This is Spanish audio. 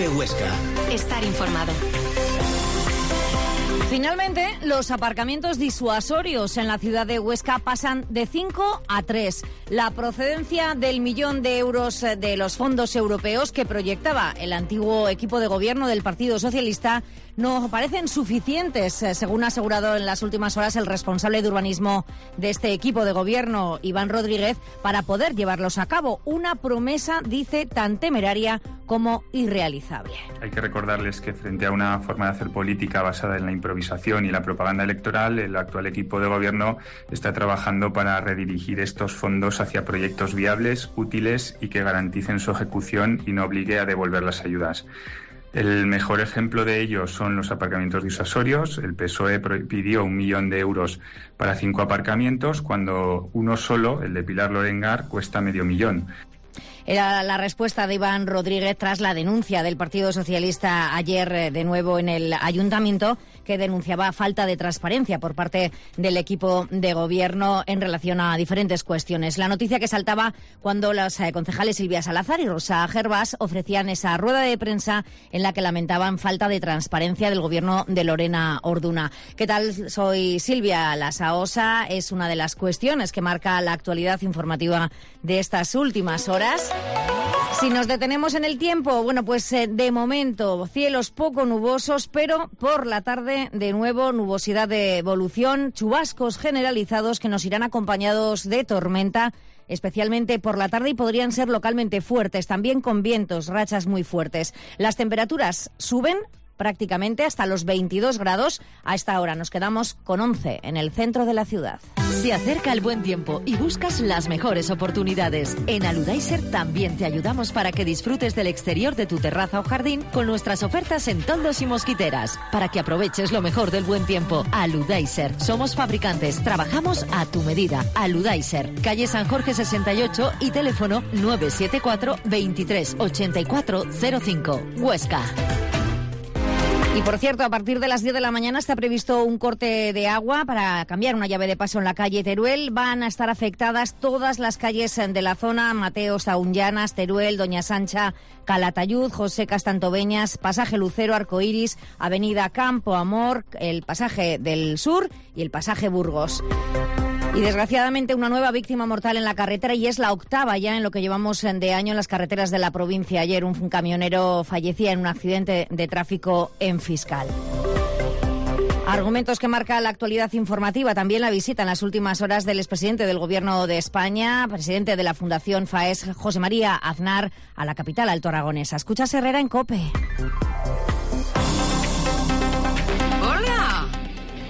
COPE Huesca. Estar informado. Finalmente, los aparcamientos disuasorios en la ciudad de Huesca pasan de 5 a 3. La procedencia del 1.000.000 de euros de los fondos europeos que proyectaba el antiguo equipo de gobierno del Partido Socialista no parecen suficientes, según ha asegurado en las últimas horas el responsable de urbanismo de este equipo de gobierno, Iván Rodríguez, para poder llevarlos a cabo. Una promesa, dice, tan temeraria como irrealizable. Hay que recordarles que frente a una forma de hacer política basada en la improvisación y la propaganda electoral, el actual equipo de gobierno está trabajando para redirigir estos fondos hacia proyectos viables, útiles y que garanticen su ejecución y no obligue a devolver las ayudas. El mejor ejemplo de ello son los aparcamientos disuasorios. El PSOE pidió 1.000.000 de euros para 5 aparcamientos, cuando uno solo, el de Pilar Lorengar, cuesta 500.000. Era la respuesta de Iván Rodríguez tras la denuncia del Partido Socialista ayer de nuevo en el Ayuntamiento, que denunciaba falta de transparencia por parte del equipo de gobierno en relación a diferentes cuestiones. La noticia que saltaba cuando los concejales Silvia Salazar y Rosa Gervás ofrecían esa rueda de prensa en la que lamentaban falta de transparencia del gobierno de Lorena Orduna. ¿Qué tal? Soy Silvia. La Saosa es una de las cuestiones que marca la actualidad informativa de estas últimas horas. Si nos detenemos en el tiempo, bueno, pues de momento cielos poco nubosos, pero por la tarde de nuevo nubosidad de evolución, chubascos generalizados que nos irán acompañados de tormenta, especialmente por la tarde, y podrían ser localmente fuertes, también con vientos, rachas muy fuertes. Las temperaturas suben prácticamente hasta los 22 grados. A esta hora nos quedamos con 11 en el centro de la ciudad. Se acerca el buen tiempo y buscas las mejores oportunidades. En Aludaiser también te ayudamos para que disfrutes del exterior de tu terraza o jardín con nuestras ofertas en toldos y mosquiteras. Para que aproveches lo mejor del buen tiempo. Aludaiser. Somos fabricantes. Trabajamos a tu medida. Aludaiser. Calle San Jorge 68 y teléfono 974 23 84 05. Huesca. Y por cierto, a partir de las 10 de la mañana está previsto un corte de agua para cambiar una llave de paso en la calle Teruel. Van a estar afectadas todas las calles de la zona: Mateo Saunllanas, Teruel, Doña Sancha, Calatayud, José Castantoveñas, Pasaje Lucero, Arcoiris, Avenida Campo Amor, el Pasaje del Sur y el Pasaje Burgos. Y desgraciadamente una nueva víctima mortal en la carretera, y es la octava ya en lo que llevamos de año en las carreteras de la provincia. Ayer un camionero fallecía en un accidente de tráfico en Fiscal. Argumentos que marca la actualidad informativa. También la visita en las últimas horas del expresidente del Gobierno de España, presidente de la Fundación FAES, José María Aznar, a la capital altoaragonesa. Escuchas Herrera en COPE.